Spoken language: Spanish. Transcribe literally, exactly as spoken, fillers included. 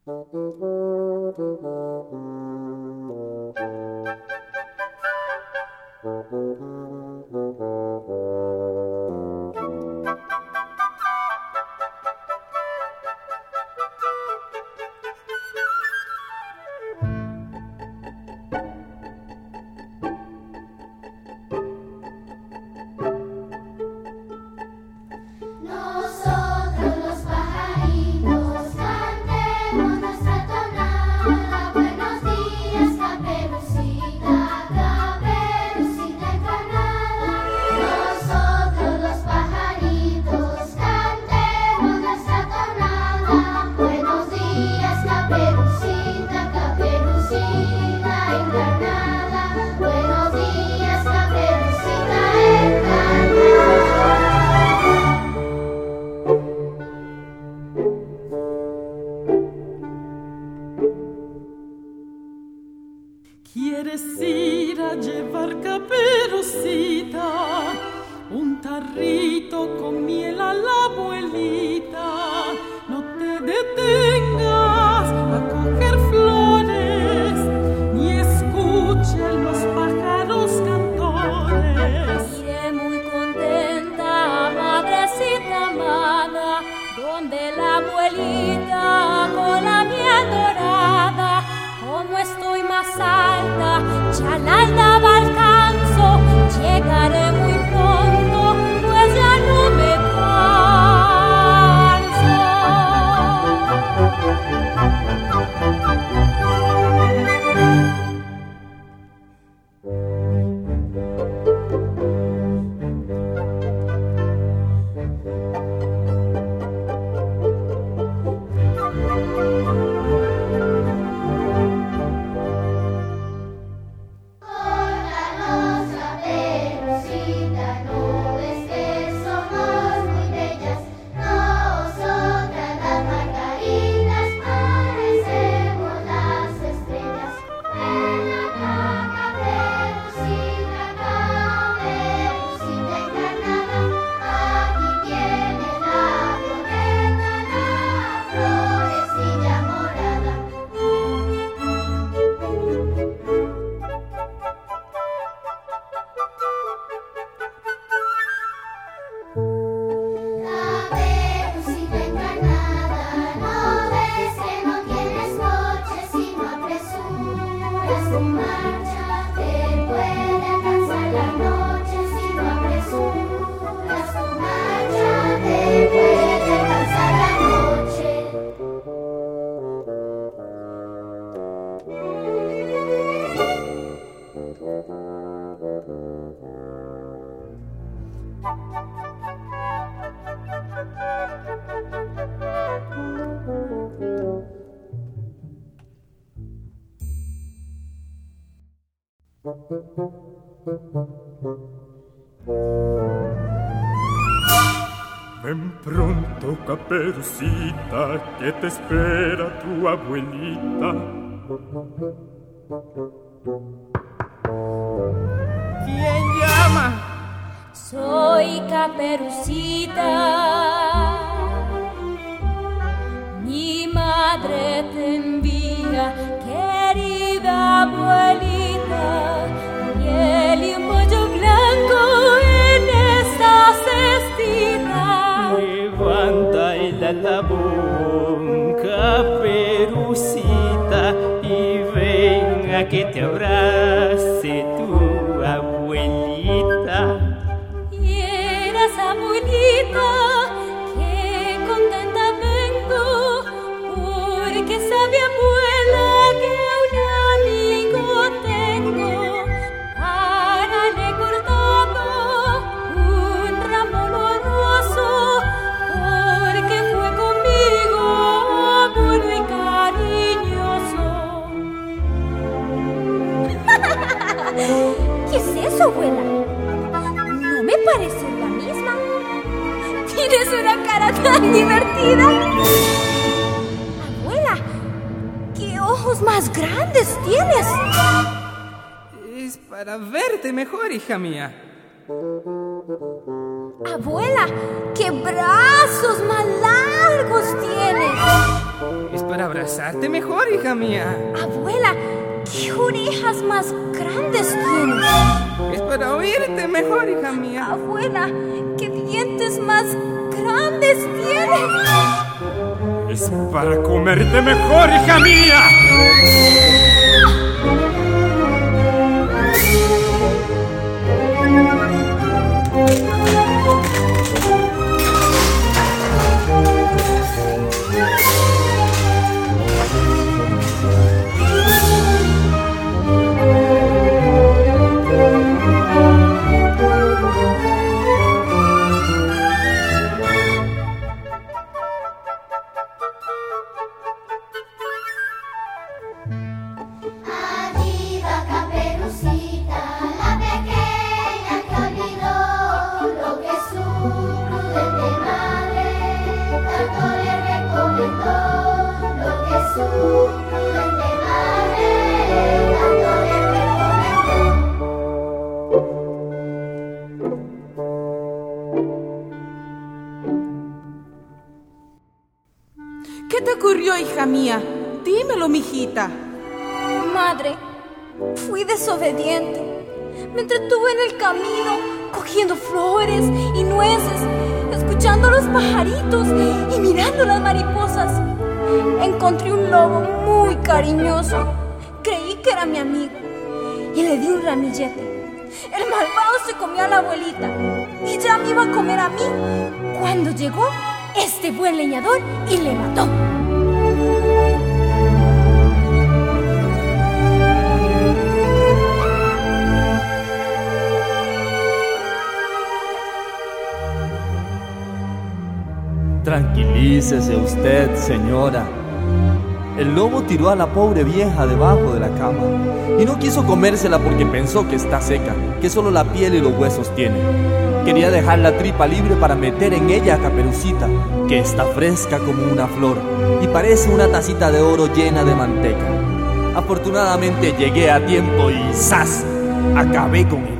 ¿Quieres ir a llevar, Caperucita, un tarrito con miel a la abuelita? No te detengas a coger flores, ni escuchen los pájaros cantores. Iré muy contenta, madrecita amada, donde la abuelita con la miel dorada. Como estoy más alta, ya la aldaba alcanzo, llegaré muy pronto, pues ya no me Ven pronto, Caperucita, que te espera tu abuelita. ¿Quién llama? Soy Caperucita, mi madre te envía, querida abuelita, miel y un pollo blanco en esta cestita. Levanta el alabón, Caperucita, y ven a que te abrace tu abuelita. Quieras, abuelita, qué contenta vengo, porque sabe abuela que un amigo tengo. Para le he cortado un ramo oloroso, porque fue conmigo bueno y cariñoso. ¿Qué es eso, abuela? No me parece la misma. Tienes una cara tan divertida. Abuela, ¿qué ojos más grandes tienes? Es para verte mejor, hija mía. Abuela, ¿qué brazos más largos tienes? Es para abrazarte mejor, hija mía. Abuela, ¿qué orejas más grandes tienes? Es para oírte mejor, hija mía. Abuela, ¿qué dientes más grandes tienes? Es para comerte mejor, hija mía. ¿Qué te ocurrió, hija mía? Dímelo, mijita. Madre, fui desobediente. Me entretuve en el camino, cogiendo flores y nueces, escuchando los pajaritos y mirando las mariposas. Encontré un lobo muy cariñoso. Creí que era mi amigo y le di un ramillete. El malvado se comió a la abuelita y ya me iba a comer a mí cuando llegó este buen leñador y le mató. Tranquilícese usted, señora. El lobo tiró a la pobre vieja debajo de la cama y no quiso comérsela porque pensó que está seca, que solo la piel y los huesos tiene. Quería dejar la tripa libre para meter en ella a Caperucita, que está fresca como una flor y parece una tacita de oro llena de manteca. Afortunadamente llegué a tiempo y ¡zas! Acabé con ella.